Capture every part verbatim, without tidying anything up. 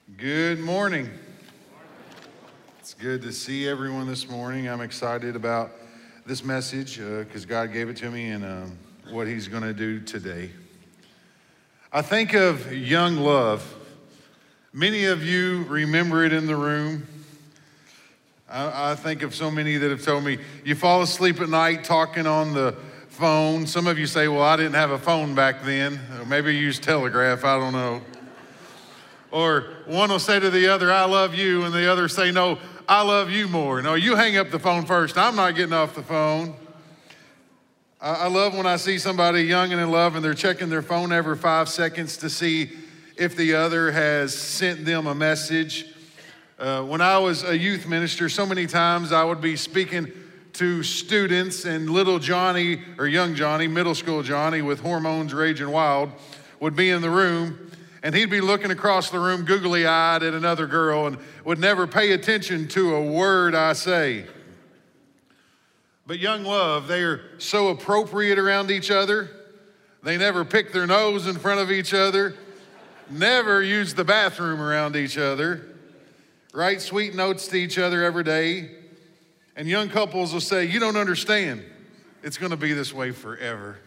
Good morning. It's good to see everyone this morning. I'm excited about this message because uh, God gave it to me and um, what he's going to do today. I think of young love. Many of you remember it in the room. I, I think of so many that have told me, you fall asleep at night talking on the phone. Some of you say, well, I didn't have a phone back then. Or maybe you used telegraph, I don't know. Or one will say to the other, I love you, and the other say, no, I love you more. No, you hang up the phone first. I'm not getting off the phone. I, I love when I see somebody young and in love and they're checking their phone every five seconds to see if the other has sent them a message. Uh, when I was a youth minister, so many times I would be speaking to students, and little Johnny, or young Johnny, middle school Johnny with hormones raging wild, would be in the room. And he'd be looking across the room googly-eyed at another girl and would never pay attention to a word I say. But young love, they are so appropriate around each other. They never pick their nose in front of each other, never use the bathroom around each other, write sweet notes to each other every day. And young couples will say, you don't understand. It's going to be this way forever.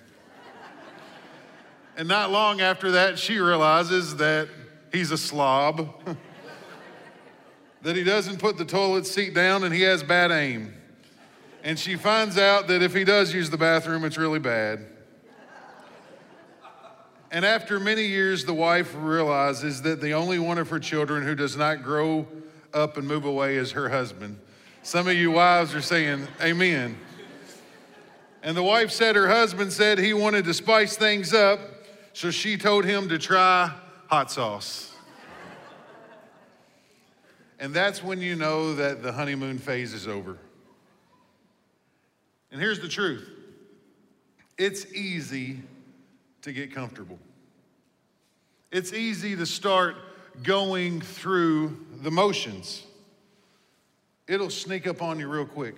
And not long after that, she realizes that he's a slob, that he doesn't put the toilet seat down and he has bad aim. And she finds out that if he does use the bathroom, it's really bad. And after many years, the wife realizes that the only one of her children who does not grow up and move away is her husband. Some of you wives are saying, amen. And the wife said her husband said he wanted to spice things up, so she told him to try hot sauce. And that's when you know that the honeymoon phase is over. And here's the truth. It's easy to get comfortable. It's easy to start going through the motions. It'll sneak up on you real quick.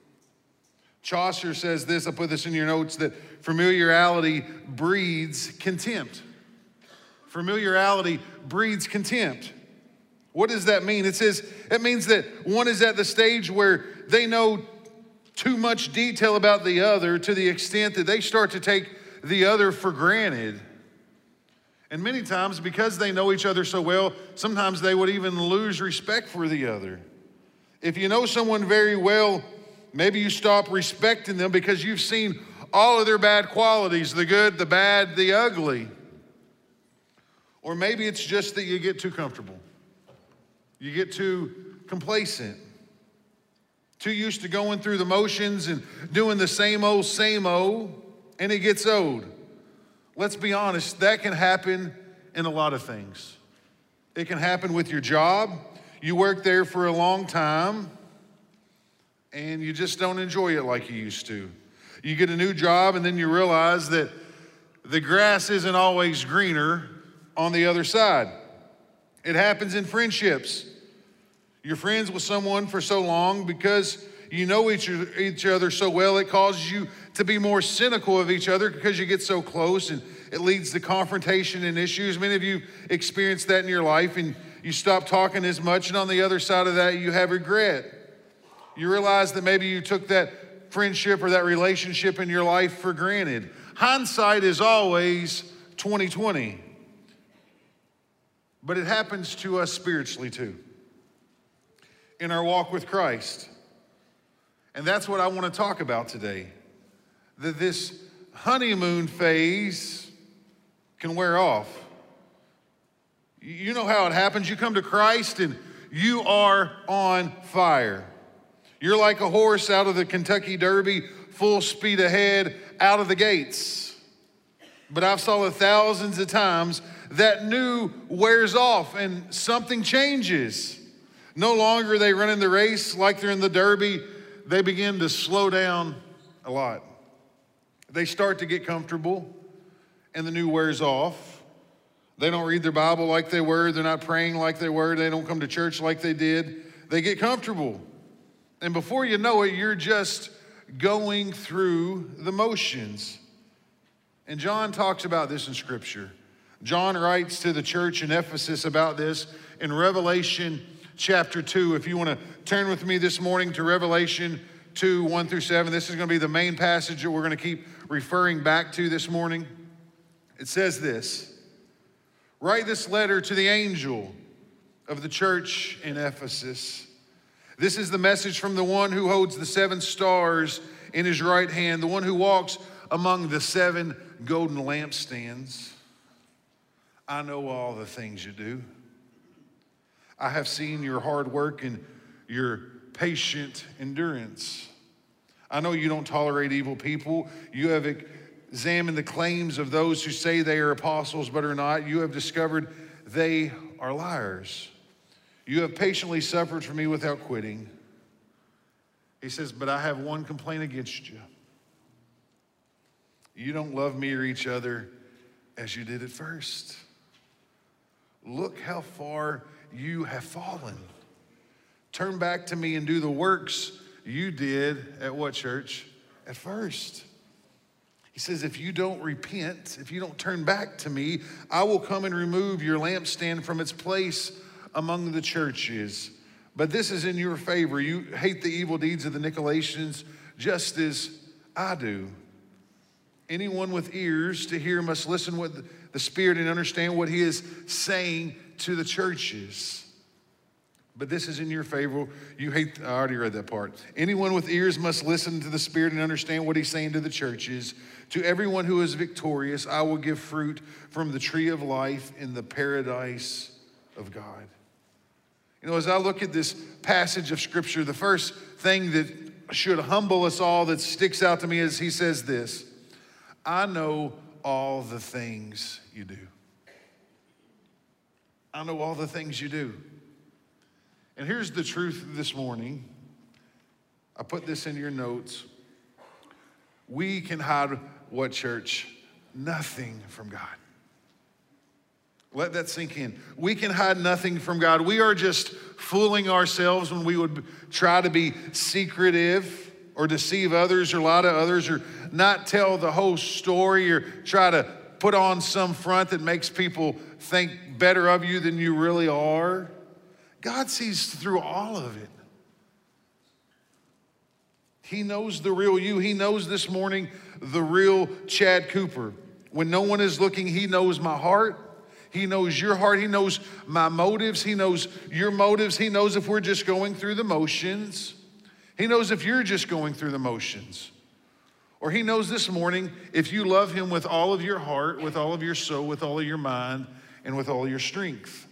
Chaucer says this, I put this in your notes, that familiarity breeds contempt. Familiarity breeds contempt. What does that mean? It says, it means that one is at the stage where they know too much detail about the other to the extent that they start to take the other for granted. And many times, because they know each other so well, sometimes they would even lose respect for the other. If you know someone very well, maybe you stop respecting them because you've seen all of their bad qualities, the good, the bad, the ugly. Or maybe it's just that you get too comfortable. You get too complacent. Too used to going through the motions and doing the same old, same old, and it gets old. Let's be honest, that can happen in a lot of things. It can happen with your job. You work there for a long time, and you just don't enjoy it like you used to. You get a new job and then you realize that the grass isn't always greener on the other side. It happens in friendships. You're friends with someone for so long because you know each, each other so well, it causes you to be more cynical of each other because you get so close, and it leads to confrontation and issues. Many of you experienced that in your life, and you stop talking as much, and on the other side of that, you have regret. You realize that maybe you took that friendship or that relationship in your life for granted. Hindsight is always twenty twenty. But it happens to us spiritually too, in our walk with Christ. And that's what I want to talk about today. That this honeymoon phase can wear off. You know how it happens. You come to Christ and you are on fire. You're like a horse out of the Kentucky Derby, full speed ahead, out of the gates. But I've saw it thousands of times, that new wears off and something changes. No longer are they running the race like they're in the Derby. They begin to slow down a lot. They start to get comfortable and the new wears off. They don't read their Bible like they were. They're not praying like they were. They don't come to church like they did. They get comfortable. And before you know it, you're just going through the motions. And John talks about this in Scripture, John writes to the church in Ephesus about this in Revelation chapter two. If you want to turn with me this morning to Revelation two, one through seven, this is going to be the main passage that we're going to keep referring back to this morning. It says this: write this letter to the angel of the church in Ephesus. This is the message from the one who holds the seven stars in his right hand, the one who walks among the seven golden lampstands. I know all the things you do. I have seen your hard work and your patient endurance. I know you don't tolerate evil people. You have examined the claims of those who say they are apostles but are not. You have discovered they are liars. You have patiently suffered for me without quitting. He says, but I have one complaint against you. You don't love me or each other as you did at first. Look how far you have fallen. Turn back to me and do the works you did at what church? At first. He says, if you don't repent, if you don't turn back to me, I will come and remove your lampstand from its place among the churches. But this is in your favor. You hate the evil deeds of the Nicolaitans just as I do. Anyone with ears to hear must listen with the Spirit and understand what he is saying to the churches. But this is in your favor. You hate, I already read that part. Anyone with ears must listen to the Spirit and understand what he's saying to the churches. To everyone who is victorious, I will give fruit from the tree of life in the paradise of God. You know, as I look at this passage of Scripture, the first thing that should humble us all that sticks out to me is he says this: I know all the things you do. I know all the things you do. And here's the truth this morning. I put this in your notes. We can hide what, church? Nothing from God. Let that sink in. We can hide nothing from God. We are just fooling ourselves when we would try to be secretive or deceive others or lie to others or not tell the whole story or try to put on some front that makes people think better of you than you really are. God sees through all of it. He knows the real you. He knows this morning the real Chad Cooper. When no one is looking, he knows my heart. He knows your heart. He knows my motives. He knows your motives. He knows if we're just going through the motions. He knows if you're just going through the motions. Or he knows this morning if you love him with all of your heart, with all of your soul, with all of your mind, and with all your strength.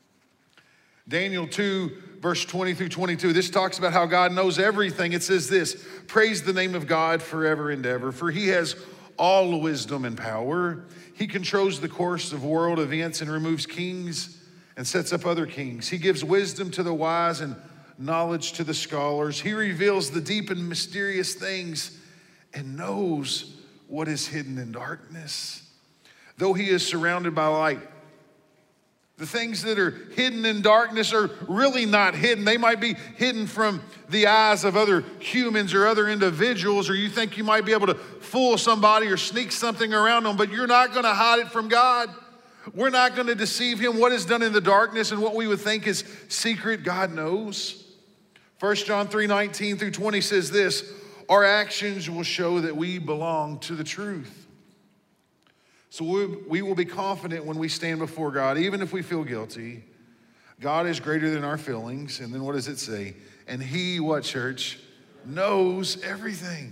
Daniel two, verse twenty through twenty-two, this talks about how God knows everything. It says this: praise the name of God forever and ever, for he has all wisdom and power. He controls the course of world events and removes kings and sets up other kings. He gives wisdom to the wise and knowledge to the scholars. He reveals the deep and mysterious things and knows what is hidden in darkness. Though he is surrounded by light, the things that are hidden in darkness are really not hidden. They might be hidden from the eyes of other humans or other individuals, or you think you might be able to fool somebody or sneak something around them, but you're not going to hide it from God. We're not going to deceive him. What is done in the darkness and what we would think is secret, God knows. First John three, nineteen through twenty says this: our actions will show that we belong to the truth. So we, we will be confident when we stand before God, even if we feel guilty. God is greater than our feelings. And then what does it say? And he, what, church? Knows everything.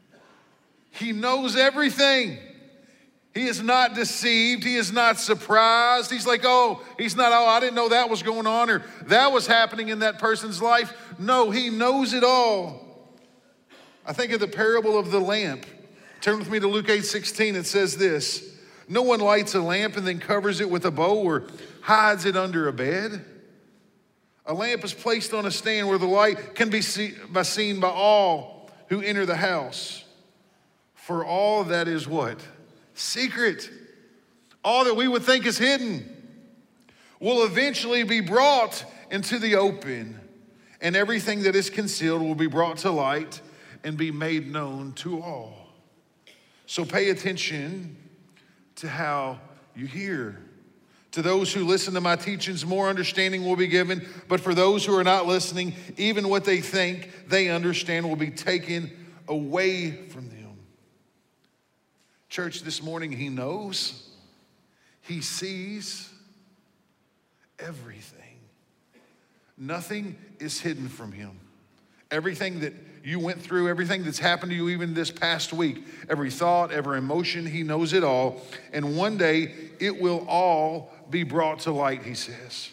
He knows everything. He is not deceived. He is not surprised. He's like, oh, he's not, oh, I didn't know that was going on or that was happening in that person's life. No, he knows it all. I think of the parable of the lamp. Turn with me to Luke eight sixteen. It says this: no one lights a lamp and then covers it with a bow or hides it under a bed. A lamp is placed on a stand where the light can be seen by all who enter the house. For all that is what? Secret. All that we would think is hidden will eventually be brought into the open, and everything that is concealed will be brought to light and be made known to all. So pay attention to how you hear. To those who listen to my teachings, more understanding will be given. But for those who are not listening, even what they think they understand will be taken away from them. Church, this morning, he knows, he sees everything. Nothing is hidden from him. Everything that you went through, everything that's happened to you even this past week, every thought, every emotion, he knows it all. And one day it will all be brought to light, he says.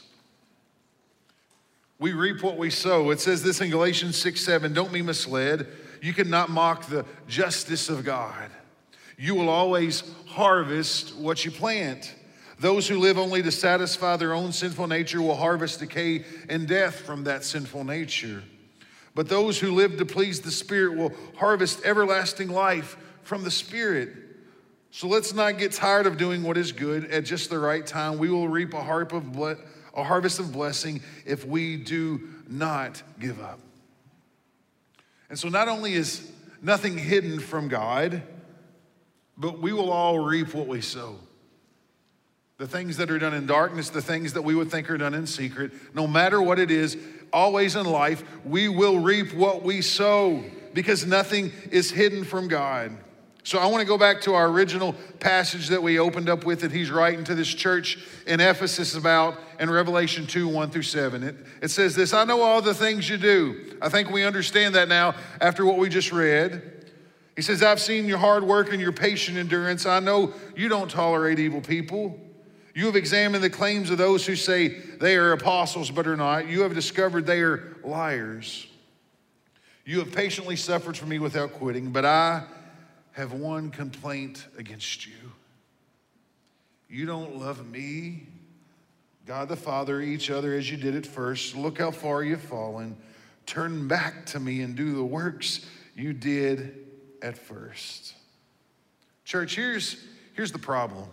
We reap what we sow. It says this in Galatians six seven, don't be misled. You cannot mock the justice of God. You will always harvest what you plant. Those who live only to satisfy their own sinful nature will harvest decay and death from that sinful nature. But those who live to please the Spirit will harvest everlasting life from the Spirit. So let's not get tired of doing what is good at just the right time. We will reap a, harp of ble- a harvest of blessing if we do not give up. And so not only is nothing hidden from God, but we will all reap what we sow. The things that are done in darkness, the things that we would think are done in secret, no matter what it is, always in life, we will reap what we sow because nothing is hidden from God. So I want to go back to our original passage that we opened up with that he's writing to this church in Ephesus about in Revelation two, one through seven. It, it says this, I know all the things you do. I think we understand that now after what we just read. He says, I've seen your hard work and your patient endurance. I know you don't tolerate evil people. You have examined the claims of those who say they are apostles but are not. You have discovered they are liars. You have patiently suffered for me without quitting, but I have one complaint against you. You don't love me, God the Father, each other as you did at first. Look how far you've fallen. Turn back to me and do the works you did at first. Church, here's, here's the problem.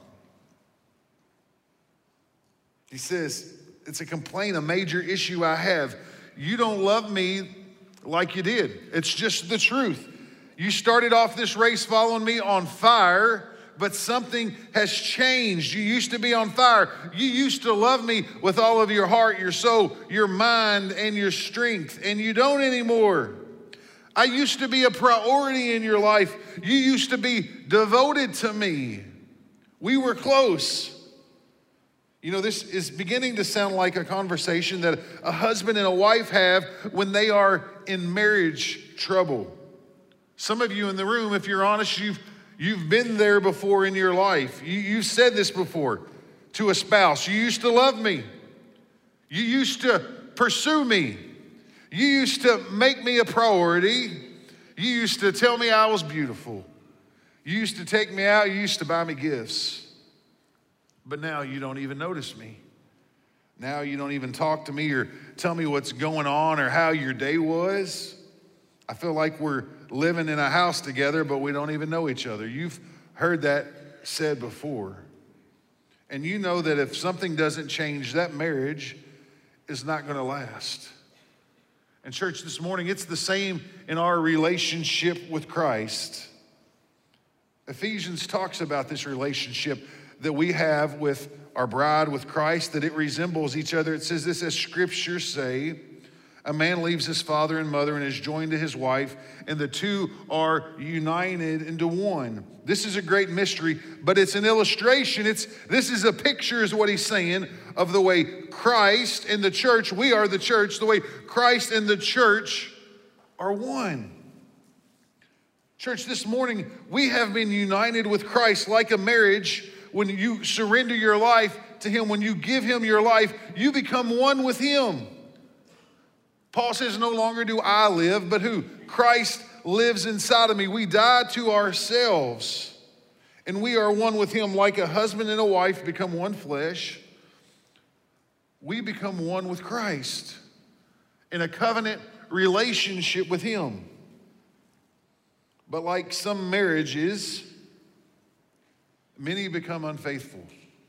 He says, it's a complaint, a major issue I have. You don't love me like you did. It's just the truth. You started off this race following me on fire, but something has changed. You used to be on fire. You used to love me with all of your heart, your soul, your mind, and your strength, and you don't anymore. I used to be a priority in your life. You used to be devoted to me. We were close. You know, this is beginning to sound like a conversation that a husband and a wife have when they are in marriage trouble. Some of you in the room, if you're honest, you've, you've been there before in your life. You, you've said this before to a spouse. You used to love me. You used to pursue me. You used to make me a priority. You used to tell me I was beautiful. You used to take me out. You used to buy me gifts. But now you don't even notice me. Now you don't even talk to me or tell me what's going on or how your day was. I feel like we're living in a house together, but we don't even know each other. You've heard that said before. And you know that if something doesn't change, that marriage is not going to last. And church, this morning, it's the same in our relationship with Christ. Ephesians talks about this relationship that we have with our bride, with Christ, that it resembles each other. It says this, as scriptures say, a man leaves his father and mother and is joined to his wife, and the two are united into one. This is a great mystery, but it's an illustration. It's this is a picture, is what he's saying, of the way Christ and the church, we are the church, the way Christ and the church are one. Church, this morning, we have been united with Christ like a marriage. When you surrender your life to him, when you give him your life, you become one with him. Paul says, no longer do I live, but who? Christ lives inside of me. We die to ourselves, and we are one with him like a husband and a wife become one flesh. We become one with Christ in a covenant relationship with him. But like some marriages, many become unfaithful.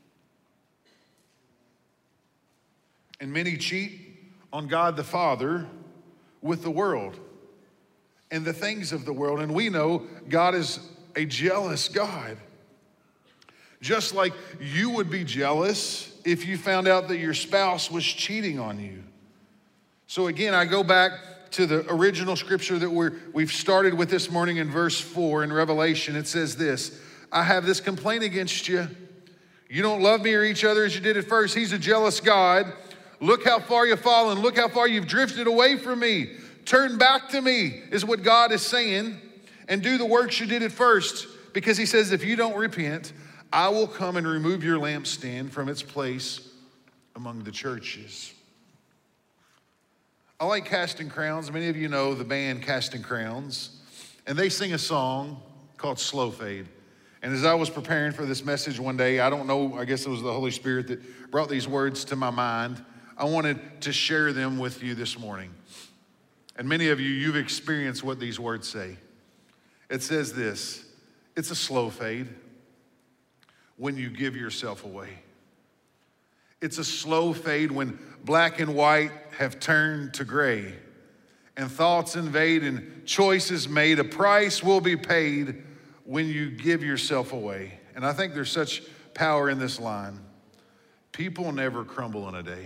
And many cheat on God the Father with the world and the things of the world. And we know God is a jealous God. Just like you would be jealous if you found out that your spouse was cheating on you. So again, I go back to the original scripture that we're, we've started with this morning in verse four in Revelation. It says this, I have this complaint against you. You don't love me or each other as you did at first. He's a jealous God. Look how far you've fallen. Look how far you've drifted away from me. Turn back to me is what God is saying, and do the works you did at first. Because he says, if you don't repent, I will come and remove your lampstand from its place among the churches. I like Casting Crowns. Many of you know the band Casting Crowns, and they sing a song called Slow Fade. And as I was preparing for this message one day, I don't know, I guess it was the Holy Spirit that brought these words to my mind. I wanted to share them with you this morning. And many of you, you've experienced what these words say. It says this, it's a slow fade when you give yourself away. It's a slow fade when black and white have turned to gray, and thoughts invade and choices made. A price will be paid when you give yourself away. And I think there's such power in this line. People never crumble in a day.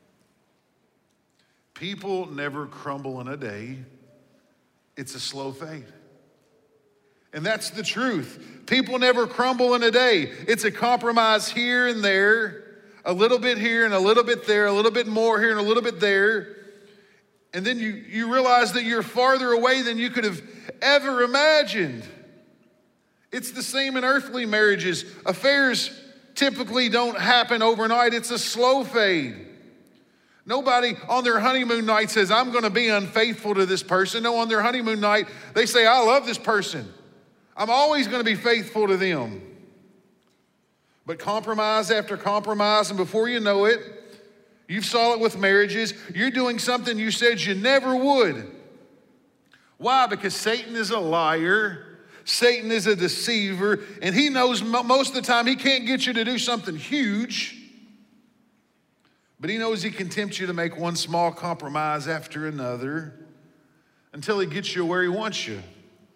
People never crumble in a day. It's a slow fade. And that's the truth. People never crumble in a day. It's a compromise here and there, a little bit here and a little bit there, a little bit more here and a little bit there. And then you, you realize that you're farther away than you could have ever imagined. It's the same in earthly marriages. Affairs typically don't happen overnight. It's a slow fade. Nobody on their honeymoon night says, I'm going to be unfaithful to this person. No, on their honeymoon night, they say, I love this person. I'm always going to be faithful to them. But compromise after compromise, and before you know it, you saw it with marriages, you're doing something you said you never would. Why? Because Satan is a liar. Satan is a deceiver, and he knows most of the time he can't get you to do something huge. But he knows he can tempt you to make one small compromise after another until he gets you where he wants you.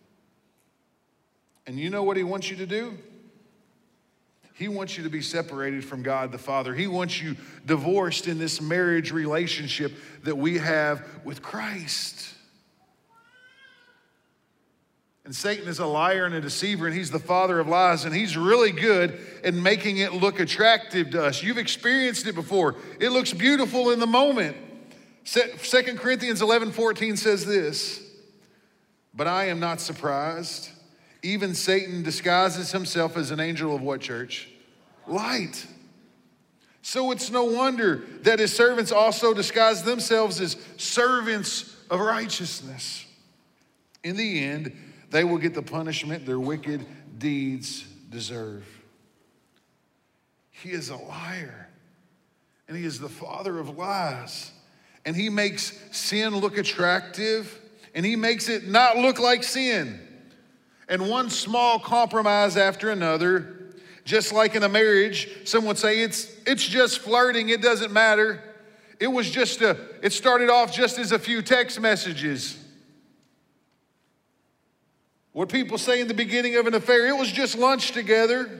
And you know what he wants you to do? He wants you to be separated from God the Father. He wants you divorced in this marriage relationship that we have with Christ. And Satan is a liar and a deceiver, and he's the father of lies, and he's really good at making it look attractive to us. You've experienced it before. It looks beautiful in the moment. Second Corinthians eleven fourteen says this, but I am not surprised. Even Satan disguises himself as an angel of what, church? Light. So it's no wonder that his servants also disguise themselves as servants of righteousness. In the end, they will get the punishment their wicked deeds deserve. He is a liar, and he is the father of lies. And he makes sin look attractive, and he makes it not look like sin. And one small compromise after another, just like in a marriage, some would say it's, it's just flirting, it doesn't matter. It was just a, it started off just as a few text messages. What people say in the beginning of an affair, it was just lunch together.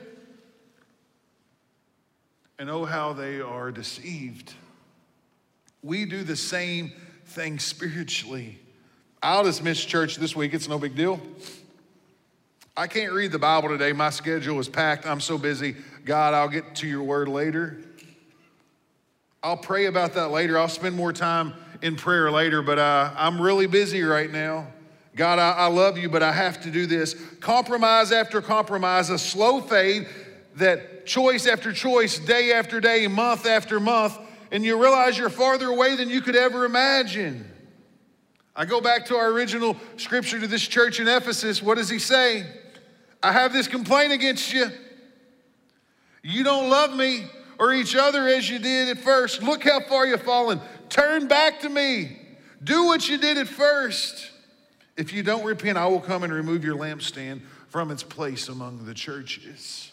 And oh, how they are deceived. We do the same thing spiritually. I'll just miss church this week, it's no big deal. I can't read the Bible today. My schedule is packed. I'm so busy. God, I'll get to your word later. I'll pray about that later. I'll spend more time in prayer later, but uh, I'm really busy right now. God, I, I love you, but I have to do this. Compromise after compromise, a slow fade, that choice after choice, day after day, month after month, and you realize you're farther away than you could ever imagine. I go back to our original scripture to this church in Ephesus. What does he say? I have this complaint against you. You don't love me or each other as you did at first. Look how far you've fallen. Turn back to me. Do what you did at first. If you don't repent, I will come and remove your lampstand from its place among the churches.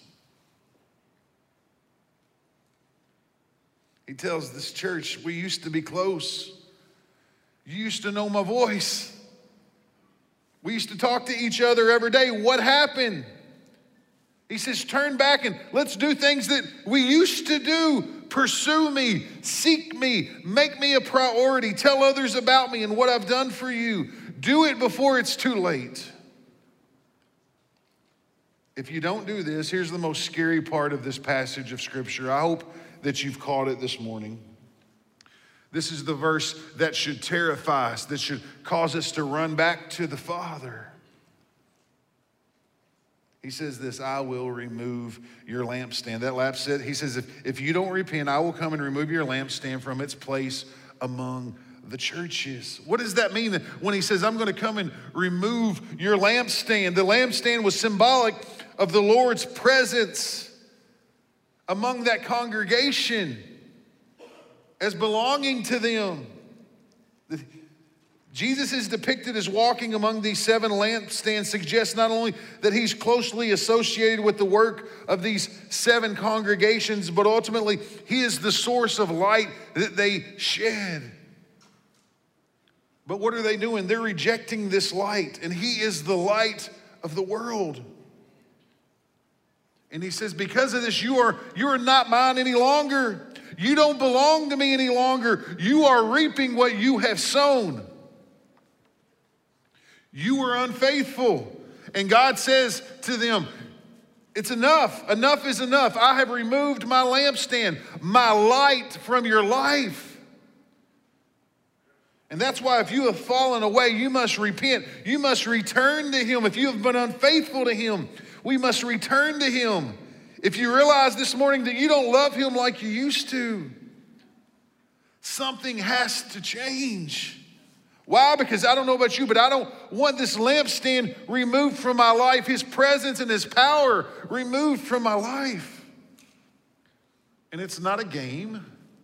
He tells this church, we used to be close. You used to know my voice. We used to talk to each other every day. What happened? He says, turn back and let's do things that we used to do. Pursue me, seek me, make me a priority. Tell others about me and what I've done for you. Do it before it's too late. If you don't do this, here's the most scary part of this passage of Scripture. I hope that you've caught it this morning. This is the verse that should terrify us, that should cause us to run back to the Father. He says this, I will remove your lampstand. That lampstand, he says, if, if you don't repent, I will come and remove your lampstand from its place among the churches. What does that mean when he says, I'm going to come and remove your lampstand? The lampstand was symbolic of the Lord's presence among that congregation as belonging to them. Jesus is depicted as walking among these seven lampstands, suggests not only that he's closely associated with the work of these seven congregations, but ultimately he is the source of light that they shed. But what are they doing? They're rejecting this light, and he is the light of the world. And he says, because of this, you are, you are not mine any longer. You don't belong to me any longer. You are reaping what you have sown. You were unfaithful. And God says to them, it's enough. Enough is enough. I have removed my lampstand, my light from your life. And that's why if you have fallen away, you must repent. You must return to him. If you have been unfaithful to him, we must return to him. If you realize this morning that you don't love him like you used to, something has to change. Why? Because I don't know about you, but I don't want this lampstand removed from my life, his presence and his power removed from my life. And it's not a game.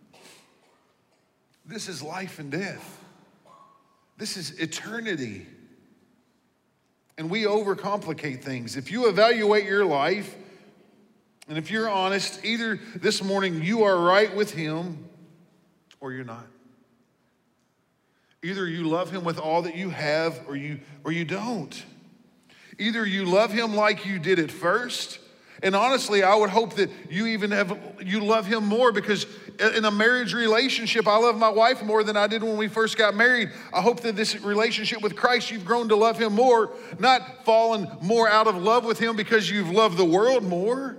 This is life and death. This is eternity. And we overcomplicate things. If you evaluate your life, and if you're honest, either this morning you are right with him or you're not. Either you love him with all that you have or you, or you don't. Either you love him like you did at first, and honestly, I would hope that you even have, you love him more, because in a marriage relationship, I love my wife more than I did when we first got married. I hope that this relationship with Christ, you've grown to love him more, not fallen more out of love with him because you've loved the world more.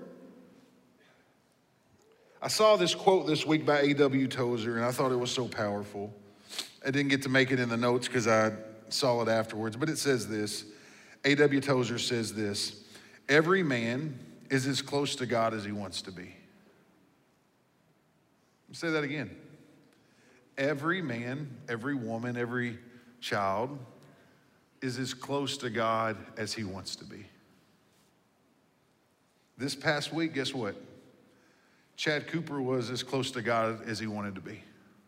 I saw this quote this week by A W Tozer, and I thought it was so powerful. I didn't get to make it in the notes because I saw it afterwards, but it says this. A W Tozer says this: every man is as close to God as he wants to be. I'll say that again. Every man, every woman, every child is as close to God as he wants to be. This past week, guess what? Chad Cooper was as close to God as he wanted to be.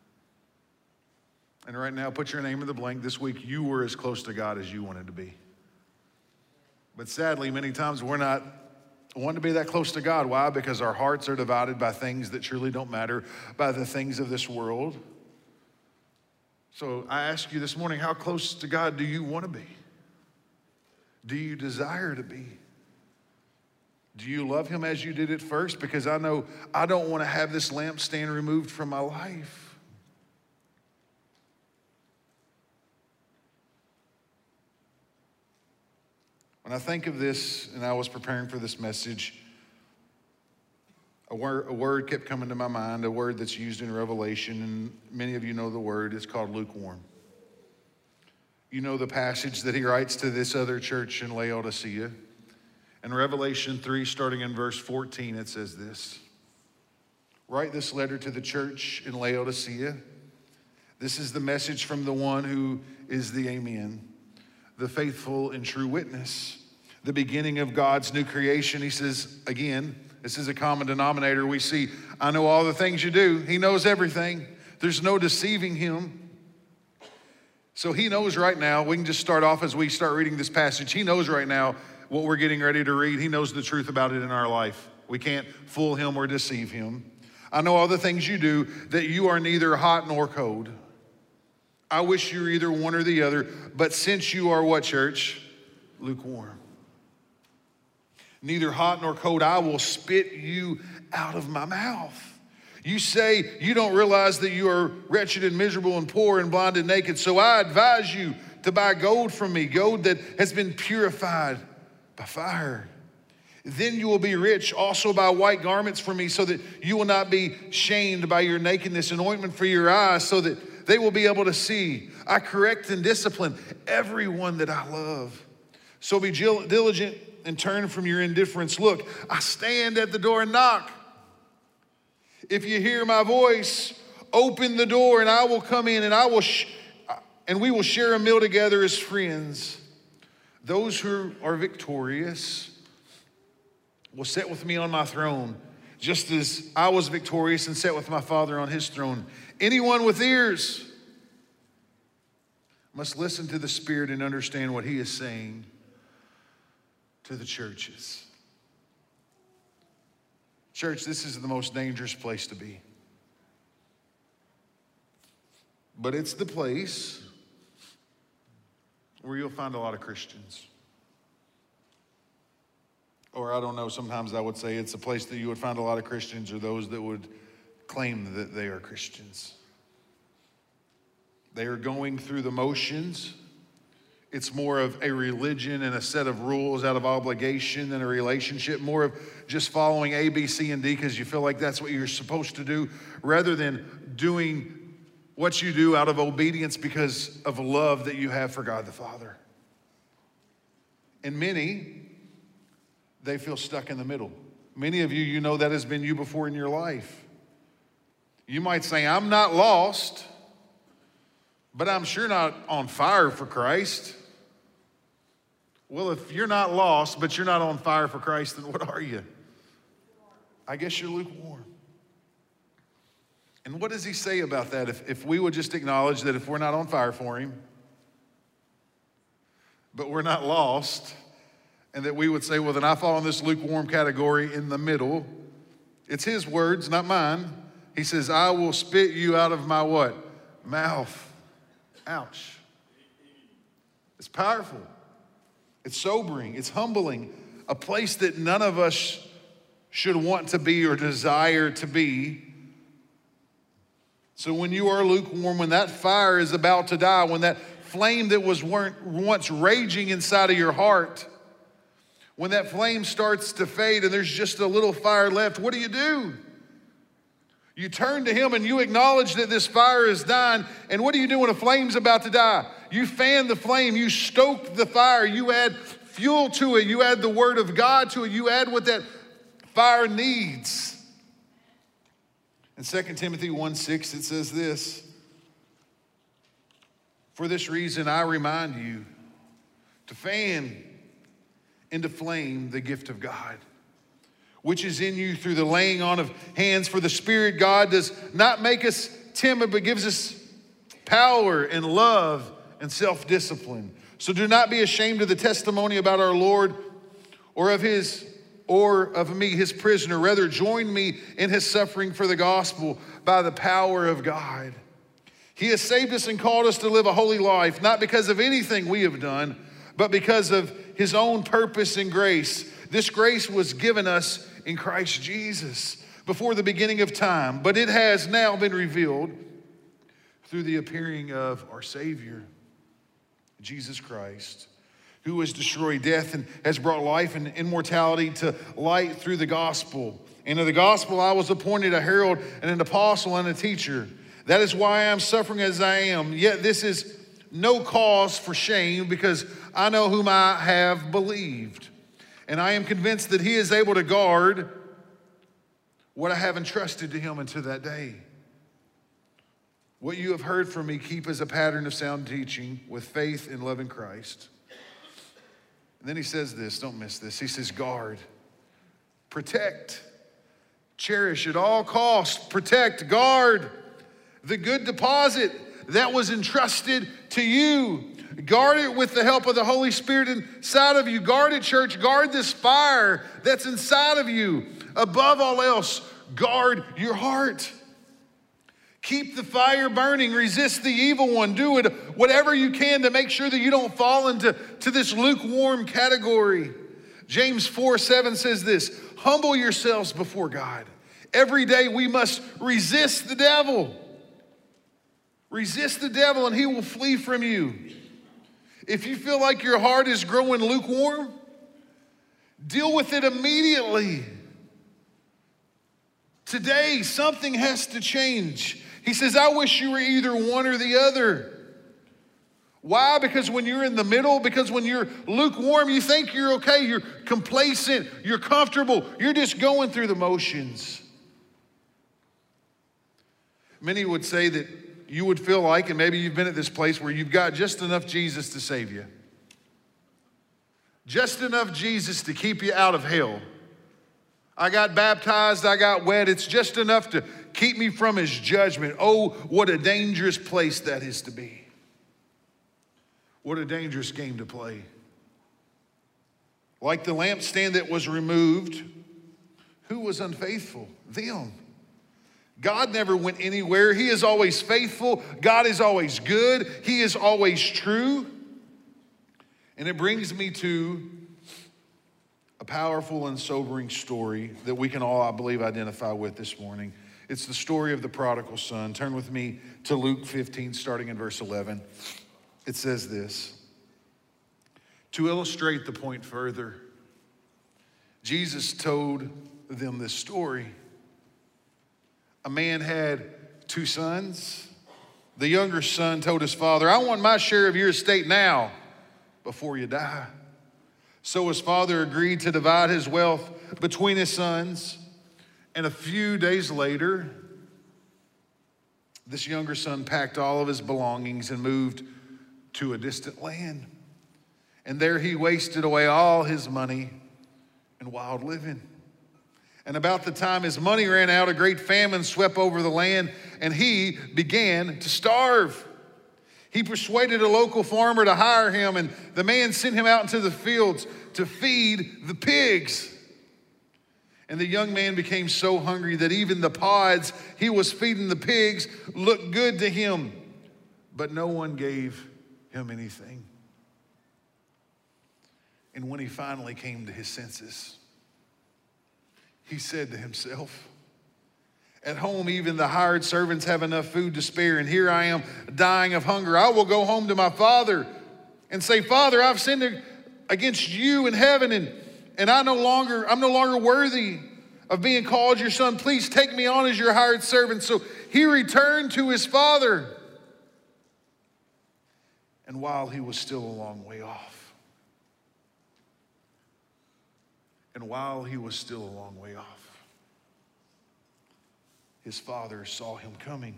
And right now, put your name in the blank. This week, you were as close to God as you wanted to be. But sadly, many times we're not wanting to be that close to God. Why? Because our hearts are divided by things that truly don't matter, by the things of this world. So I ask you this morning, how close to God do you want to be? Do you desire to be? Do you love him as you did at first? Because I know I don't want to have this lampstand removed from my life. When I think of this, and I was preparing for this message, a word, a word kept coming to my mind, a word that's used in Revelation, and many of you know the word. It's called lukewarm. You know the passage that he writes to this other church in Laodicea. In Revelation three, starting in verse fourteen, it says this: write this letter to the church in Laodicea. This is the message from the one who is the Amen, the faithful and true witness, the beginning of God's new creation. He says, again, this is a common denominator. We see, I know all the things you do. He knows everything. There's no deceiving him. So he knows right now, we can just start off as we start reading this passage. He knows right now what we're getting ready to read. He knows the truth about it in our life. We can't fool him or deceive him. I know all the things you do, that you are neither hot nor cold. I wish you were either one or the other, but since you are what, church? Lukewarm. neither hot nor cold, I will spit you out of my mouth. You say you don't realize that you are wretched and miserable and poor and blind and naked. So I advise you to buy gold from me, gold that has been purified by fire. Then you will be rich. Also buy white garments from me so that you will not be shamed by your nakedness, and ointment for your eyes so that they will be able to see. I correct and discipline everyone that I love. So be diligent and turn from your indifference. Look, I stand at the door and knock. If you hear my voice, open the door and I will come in and I will sh- and we will share a meal together as friends. Those who are victorious will sit with me on my throne, just as I was victorious and sat with my Father on his throne. Anyone with ears must listen to the Spirit and understand what he is saying to the churches. Church, this is the most dangerous place to be. But it's the place where you'll find a lot of Christians. Or I don't know, sometimes I would say it's a place that you would find a lot of Christians, or those that would claim that they are Christians. They are going through the motions. It's more of a religion and a set of rules out of obligation than a relationship, more of just following A, B, C, and D because you feel like that's what you're supposed to do, rather than doing what you do out of obedience because of love that you have for God the Father. And many, they feel stuck in the middle. Many of you, you know that has been you before in your life. You might say, I'm not lost, but I'm sure not on fire for Christ. Well, if you're not lost, but you're not on fire for Christ, then what are you? I guess you're lukewarm. And what does he say about that? If, if we would just acknowledge that if we're not on fire for him, but we're not lost, and that we would say, well, then I fall in this lukewarm category in the middle. It's his words, not mine. He says, I will spit you out of my what? Mouth. Ouch. It's powerful. It's sobering. It's humbling. A place that none of us should want to be or desire to be. So when you are lukewarm, when that fire is about to die, when that flame that was once raging inside of your heart, when that flame starts to fade and there's just a little fire left, what do you do? You turn to him and you acknowledge that this fire is dying. And what do you do when a flame's about to die? You fan the flame, you stoke the fire, you add fuel to it, you add the word of God to it, you add what that fire needs. In Second Timothy one six, it says this, for this reason I remind you to fan into flame the gift of God, which is in you through the laying on of hands. For the Spirit God does not make us timid, but gives us power and love and self-discipline. So do not be ashamed of the testimony about our Lord or of his or of me, his prisoner. Rather, join me in his suffering for the gospel by the power of God. He has saved us and called us to live a holy life, not because of anything we have done, but because of his own purpose and grace. This grace was given us in Christ Jesus before the beginning of time, but it has now been revealed through the appearing of our Savior, Jesus Christ, who has destroyed death and has brought life and immortality to light through the gospel. And in the gospel I was appointed a herald and an apostle and a teacher. That is why I am suffering as I am. Yet this is no cause for shame, because I know whom I have believed. And I am convinced that he is able to guard what I have entrusted to him until that day. What you have heard from me, keep as a pattern of sound teaching with faith and love in Christ. And then he says this, don't miss this. He says, guard, protect, cherish at all costs, protect, guard the good deposit that was entrusted to you. Guard it with the help of the Holy Spirit inside of you. Guard it, church. Guard this fire that's inside of you. Above all else, guard your heart. Keep the fire burning. Resist the evil one. Do it whatever you can to make sure that you don't fall into to this lukewarm category. James four seven says this, humble yourselves before God. Every day we must resist the devil. Resist the devil and he will flee from you. If you feel like your heart is growing lukewarm, deal with it immediately. Today, something has to change. He says, I wish you were either one or the other. Why? Because when you're in the middle, because when you're lukewarm, you think you're okay, you're complacent, you're comfortable, you're just going through the motions. Many would say that you would feel like, and maybe you've been at this place where you've got just enough Jesus to save you. Just enough Jesus to keep you out of hell. I got baptized, I got wet. It's just enough to keep me from his judgment. Oh, what a dangerous place that is to be. What a dangerous game to play. Like the lampstand that was removed, who was unfaithful? Them. God never went anywhere. He is always faithful. God is always good. He is always true. And it brings me to a powerful and sobering story that we can all, I believe, identify with this morning. It's the story of the prodigal son. Turn with me to Luke fifteen, starting in verse eleven. It says this. To illustrate the point further, Jesus told them this story. A man had two sons. The younger son told his father, I want my share of your estate now before you die. So his father agreed to divide his wealth between his sons. And a few days later, this younger son packed all of his belongings and moved to a distant land. And there he wasted away all his money in wild living. And about the time his money ran out, a great famine swept over the land, and he began to starve. He persuaded a local farmer to hire him, and the man sent him out into the fields to feed the pigs. And the young man became so hungry that even the pods he was feeding the pigs looked good to him, but no one gave him anything. And when he finally came to his senses, he said to himself, at home, even the hired servants have enough food to spare, and here I am dying of hunger. I will go home to my father and say, Father, I've sinned against you in heaven, and, and I no longer, I'm no longer worthy of being called your son. Please take me on as your hired servant. So he returned to his father. And while he was still a long way off, and while he was still a long way off, his father saw him coming,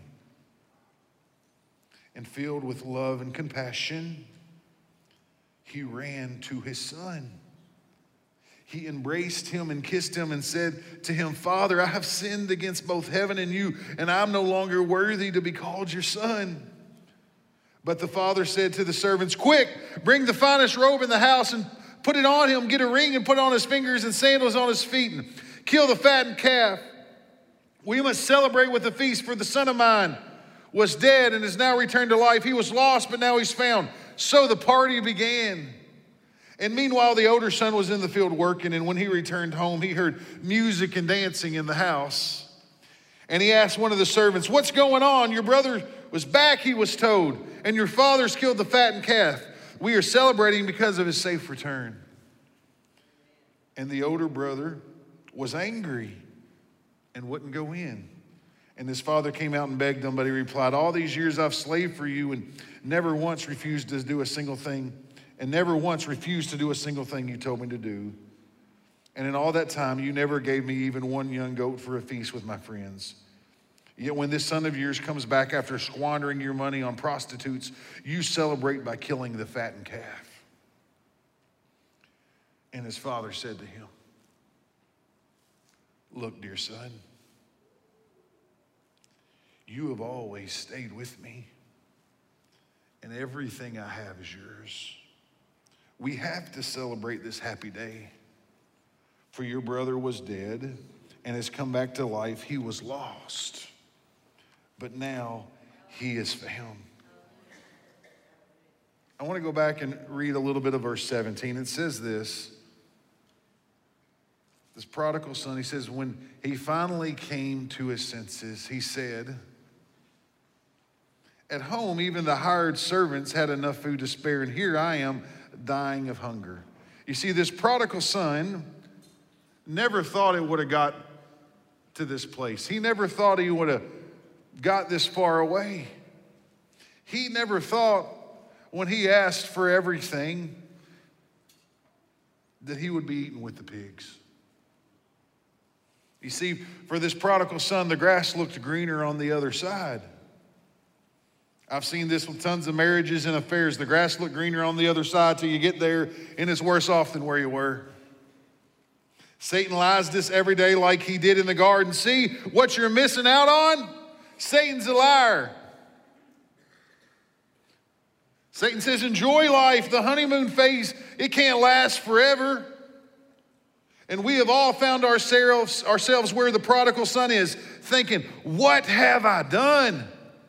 and filled with love and compassion, he ran to his son. He embraced him and kissed him and said to him, Father, I have sinned against both heaven and you, and I'm no longer worthy to be called your son. But the father said to the servants, quick, bring the finest robe in the house and put it on him. Get a ring and put it on his fingers and sandals on his feet, and kill the fattened calf. We must celebrate with a feast, for the son of mine was dead and is now returned to life. He was lost, but now he's found. So the party began. And meanwhile, the older son was in the field working, and when he returned home, he heard music and dancing in the house. And he asked one of the servants, what's going on? Your brother was back, he was told, and your father's killed the fattened calf. We are celebrating because of his safe return. And the older brother was angry and wouldn't go in. And his father came out and begged him, but he replied, all these years I've slaved for you and never once refused to do a single thing, and never once refused to do a single thing you told me to do. And in all that time, you never gave me even one young goat for a feast with my friends. Yet when this son of yours comes back after squandering your money on prostitutes, you celebrate by killing the fattened calf. And his father said to him, look, dear son, you have always stayed with me, and everything I have is yours. We have to celebrate this happy day, for your brother was dead and has come back to life. He was lost, but now he is found. I want to go back and read a little bit of verse seventeen. It says this, This prodigal son, he says, when he finally came to his senses, he said, at home, even the hired servants had enough food to spare, and here I am dying of hunger. You see, this prodigal son never thought it would have got to this place. He never thought he would have got this far away. He never thought when he asked for everything that he would be eaten with the pigs. You see, for this prodigal son, the grass looked greener on the other side. I've seen this with tons of marriages and affairs. The grass looked greener on the other side till you get there, and it's worse off than where you were. Satan lies to us every day like he did in the garden. See what you're missing out on? Satan's a liar. Satan says, enjoy life. The honeymoon phase, it can't last forever. And we have all found ourselves, ourselves where the prodigal son is, thinking, what have I done?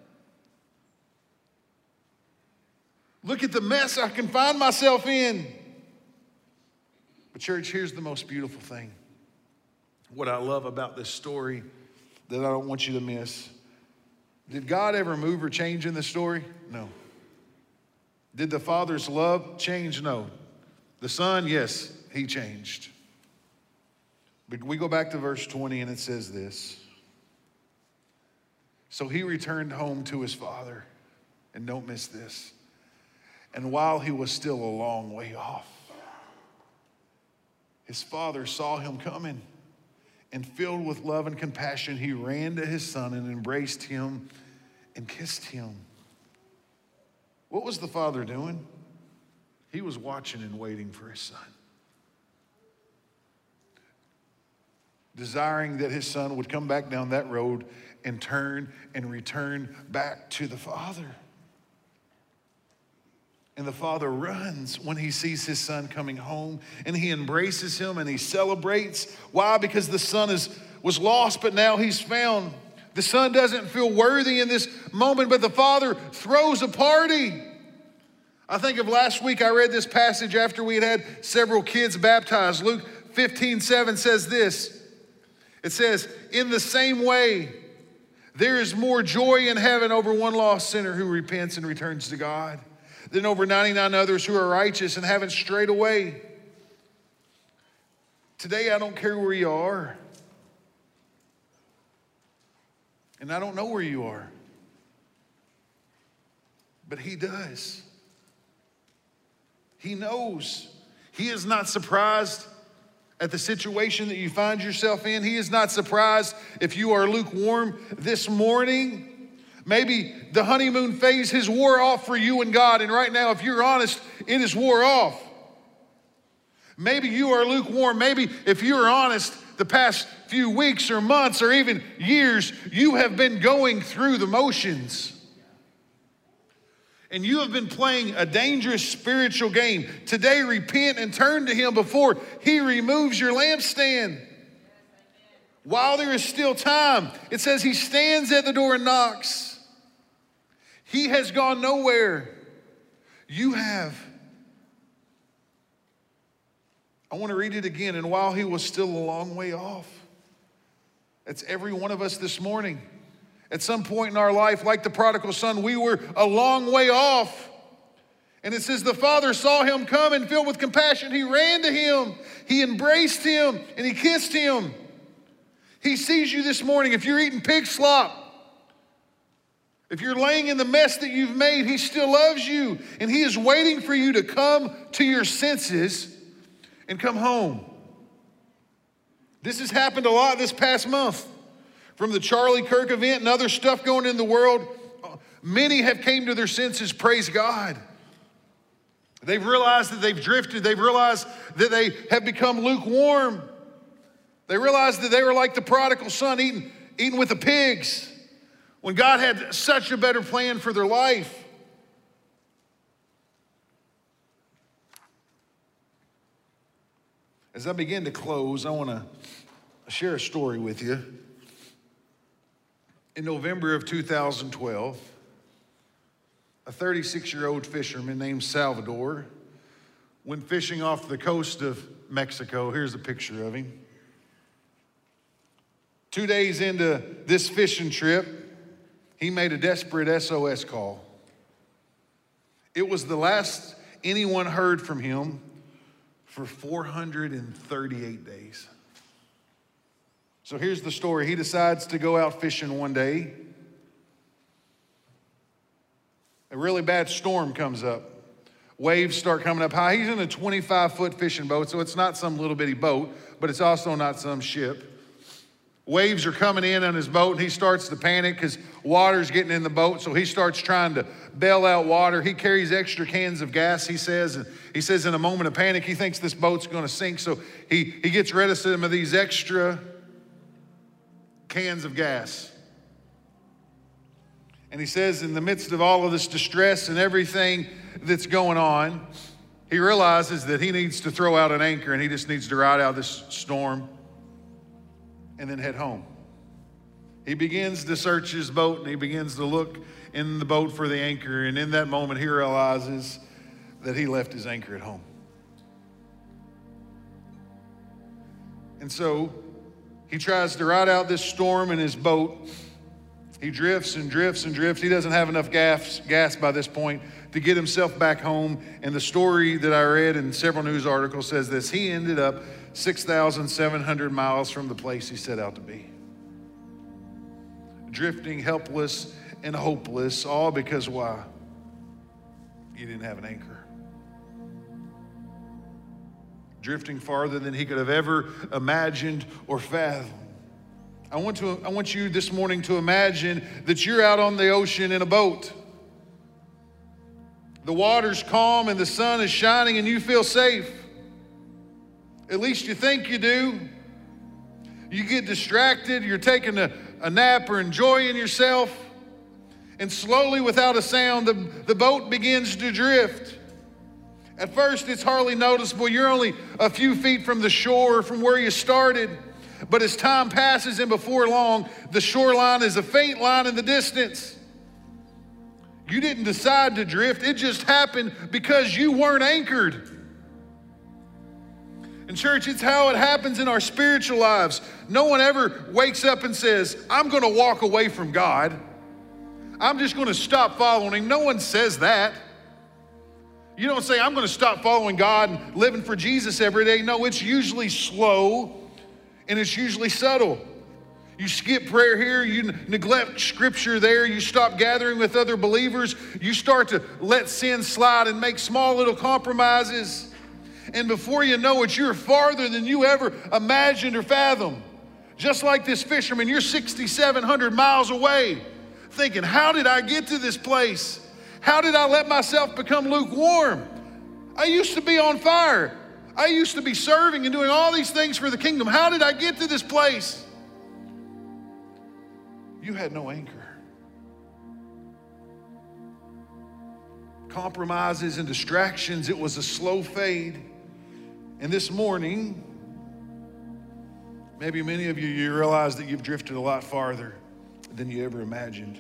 Look at the mess I can find myself in. But church, here's the most beautiful thing. What I love about this story that I don't want you to miss. Did God ever move or change in this story? No. Did the Father's love change? No. The Son, yes, he changed. But we go back to verse twenty and it says this. So he returned home to his father, and don't miss this. And while he was still a long way off, his father saw him coming, and filled with love and compassion, he ran to his son and embraced him and kissed him. What was the father doing? He was watching and waiting for his son, desiring that his son would come back down that road and turn and return back to the father. And the father runs when he sees his son coming home, and he embraces him and he celebrates. Why? Because the son is, was lost, but now he's found. The son doesn't feel worthy in this moment, but the father throws a party. I think of last week, I read this passage after we had had several kids baptized. Luke fifteen seven says this. It says, in the same way, there is more joy in heaven over one lost sinner who repents and returns to God than over ninety-nine others who are righteous and haven't strayed away. Today, I don't care where you are. And I don't know where you are. But he does. He knows. He is not surprised at the situation that you find yourself in. He is not surprised if you are lukewarm this morning. Maybe the honeymoon phase has wore off for you and God, and right now, if you're honest, it is wore off. Maybe you are lukewarm. Maybe if you're honest, the past few weeks or months or even years, you have been going through the motions. And you have been playing a dangerous spiritual game. Today, repent and turn to him before he removes your lampstand. While there is still time, it says he stands at the door and knocks. He has gone nowhere. You have. I want to read it again. And while he was still a long way off. That's every one of us this morning. At some point in our life, like the prodigal son, we were a long way off. And it says the father saw him come, and filled with compassion, he ran to him. He embraced him and he kissed him. He sees you this morning. If you're eating pig slop, if you're laying in the mess that you've made, he still loves you. And he is waiting for you to come to your senses and come home. This has happened a lot this past month. From the Charlie Kirk event and other stuff going in the world, many have came to their senses, praise God. They've realized that they've drifted. They've realized that they have become lukewarm. They realized that they were like the prodigal son, eating, eating with the pigs, when God had such a better plan for their life. As I begin to close, I want to share a story with you. In November of two thousand twelve, a thirty-six-year-old fisherman named Salvador went fishing off the coast of Mexico. Here's a picture of him. Two days into this fishing trip, he made a desperate S O S call. It was the last anyone heard from him for four hundred thirty-eight days. So here's the story. He decides to go out fishing one day. A really bad storm comes up. Waves start coming up high. He's in a twenty-five foot fishing boat, so it's not some little bitty boat, but it's also not some ship. Waves are coming in on his boat, and he starts to panic because water's getting in the boat, so he starts trying to bail out water. He carries extra cans of gas, he says, and he says in a moment of panic, he thinks this boat's going to sink, so he, he gets rid of some of these extra cans of gas. And he says in the midst of all of this distress and everything that's going on, he realizes that he needs to throw out an anchor, and he just needs to ride out this storm and then head home. He begins to search his boat, and he begins to look in the boat for the anchor, and in that moment he realizes that he left his anchor at home. And so he tries to ride out this storm in his boat. He drifts and drifts and drifts. He doesn't have enough gas, gas by this point to get himself back home. And the story that I read in several news articles says this: he ended up six thousand seven hundred miles from the place he set out to be. Drifting, helpless, and hopeless, all because why? You didn't have an anchor. Drifting farther than he could have ever imagined or fathomed. I want to, I want you this morning to imagine that you're out on the ocean in a boat. The water's calm and the sun is shining and you feel safe. At least you think you do. You get distracted, you're taking a, a nap or enjoying yourself, and slowly, without a sound, the, the boat begins to drift. At first, it's hardly noticeable. You're only a few feet from the shore, from where you started. But as time passes and before long, the shoreline is a faint line in the distance. You didn't decide to drift. It just happened because you weren't anchored. And church, it's how it happens in our spiritual lives. No one ever wakes up and says, I'm going to walk away from God. I'm just going to stop following him. No one says that. You don't say, I'm going to stop following God and living for Jesus every day. No, it's usually slow and it's usually subtle. You skip prayer here, you neglect scripture there, you stop gathering with other believers, you start to let sin slide and make small little compromises. And before you know it, you're farther than you ever imagined or fathomed. Just like this fisherman, you're six thousand seven hundred miles away, thinking, how did I get to this place? How did I let myself become lukewarm? I used to be on fire. I used to be serving and doing all these things for the kingdom. How did I get to this place? You had no anchor. Compromises and distractions, it was a slow fade. And this morning, maybe many of you, you realize that you've drifted a lot farther than you ever imagined.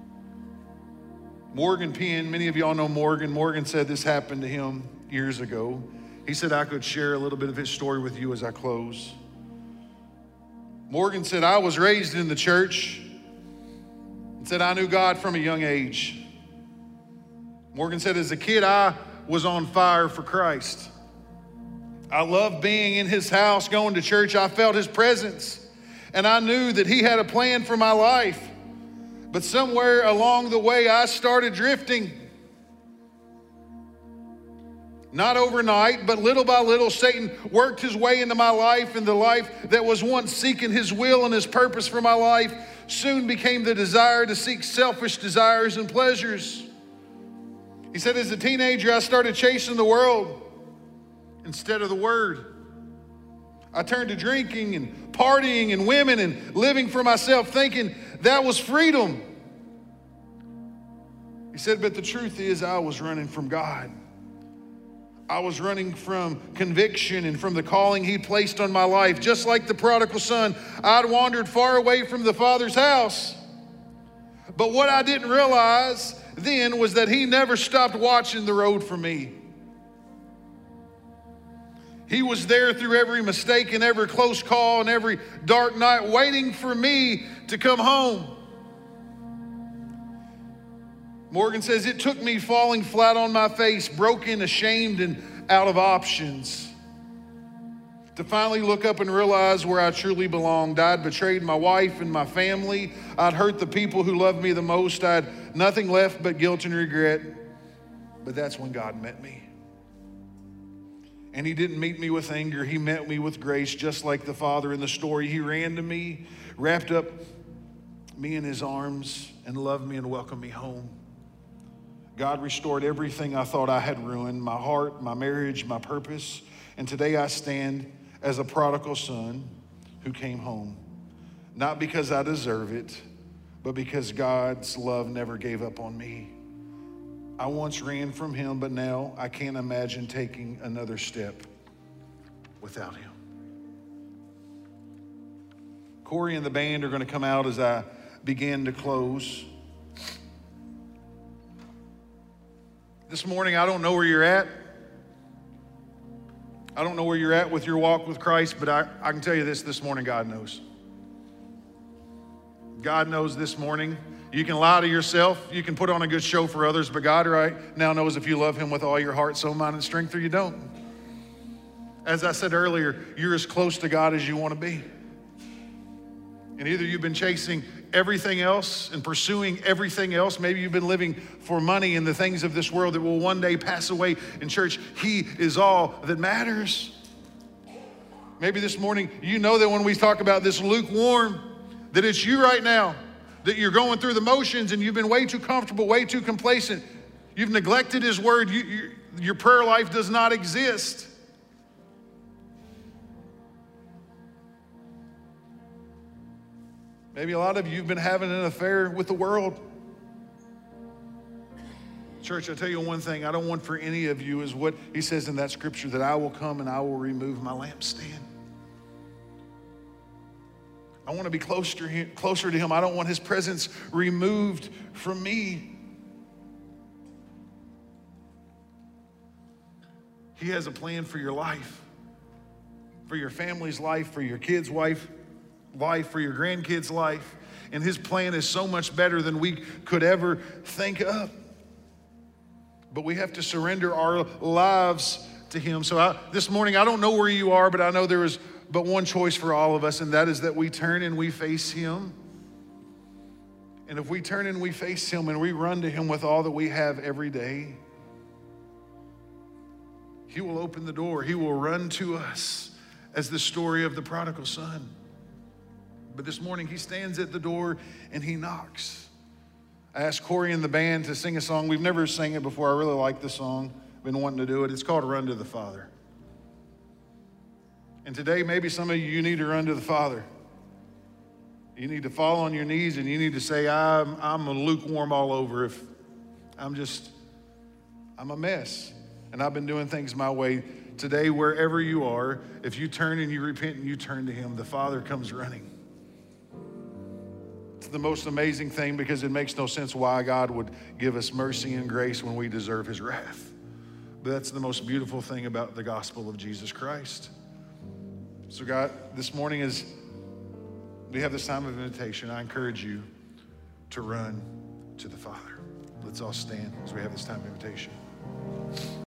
Morgan Penn, many of y'all know Morgan. Morgan said this happened to him years ago. He said I could share a little bit of his story with you as I close. Morgan said, I was raised in the church and said I knew God from a young age. Morgan said, as a kid, I was on fire for Christ. I loved being in his house, going to church. I felt his presence, and I knew that he had a plan for my life. But somewhere along the way, I started drifting. Not overnight, but little by little, Satan worked his way into my life, and the life that was once seeking his will and his purpose for my life soon became the desire to seek selfish desires and pleasures. He said, as a teenager, I started chasing the world instead of the word. I turned to drinking and partying and women and living for myself, thinking that was freedom. He said, but the truth is I was running from God. I was running from conviction and from the calling he placed on my life. Just like the prodigal son, I'd wandered far away from the Father's house. But what I didn't realize then was that he never stopped watching the road for me. He was there through every mistake and every close call and every dark night, waiting for me to come home. Morgan says, it took me falling flat on my face, broken, ashamed, and out of options, to finally look up and realize where I truly belonged. I'd betrayed my wife and my family. I'd hurt the people who loved me the most. I had nothing left but guilt and regret. But that's when God met me. And he didn't meet me with anger. He met me with grace, just like the father in the story. He ran to me, wrapped up me in his arms, and loved me and welcomed me home. God restored everything I thought I had ruined, my heart, my marriage, my purpose. And today I stand as a prodigal son who came home. Not because I deserve it, but because God's love never gave up on me. I once ran from him, but now I can't imagine taking another step without him. Corey and the band are going to come out as I begin to close. This morning, I don't know where you're at. I don't know where you're at with your walk with Christ, but I, I can tell you this this morning, God knows. God knows this morning. You can lie to yourself. You can put on a good show for others, but God right now knows if you love him with all your heart, soul, mind, and strength, or you don't. As I said earlier, you're as close to God as you want to be. And either you've been chasing everything else and pursuing everything else. Maybe you've been living for money and the things of this world that will one day pass away. In church, he is all that matters. Maybe this morning, you know that when we talk about this lukewarm, that it's you right now, that you're going through the motions and you've been way too comfortable, way too complacent. You've neglected his word. You, you, your prayer life does not exist. Maybe a lot of you have been having an affair with the world. Church, I tell you one thing I don't want for any of you is what he says in that scripture, that I will come and I will remove my lampstand. I want to be closer to him, closer to him. I don't want his presence removed from me. He has a plan for your life, for your family's life, for your kids' wife. life, for your grandkids' life. And his plan is so much better than we could ever think of. But we have to surrender our lives to him. So I, this morning, I don't know where you are, but I know there is but one choice for all of us, and that is that we turn and we face him. And if we turn and we face him and we run to him with all that we have every day, he will open the door. He will run to us, as the story of the prodigal son. But this morning, he stands at the door and he knocks. I asked Corey and the band to sing a song. We've never sang it before. I really like this song. I've been wanting to do it. It's called Run to the Father. And today, maybe some of you, you need to run to the Father. You need to fall on your knees and you need to say, I'm, I'm a lukewarm all over. If I'm just, I'm a mess. And I've been doing things my way. Today, wherever you are, if you turn and you repent and you turn to him, the Father comes running. It's the most amazing thing, because it makes no sense why God would give us mercy and grace when we deserve his wrath. But that's the most beautiful thing about the gospel of Jesus Christ. So God, this morning, as we have this time of invitation, I encourage you to run to the Father. Let's all stand as we have this time of invitation.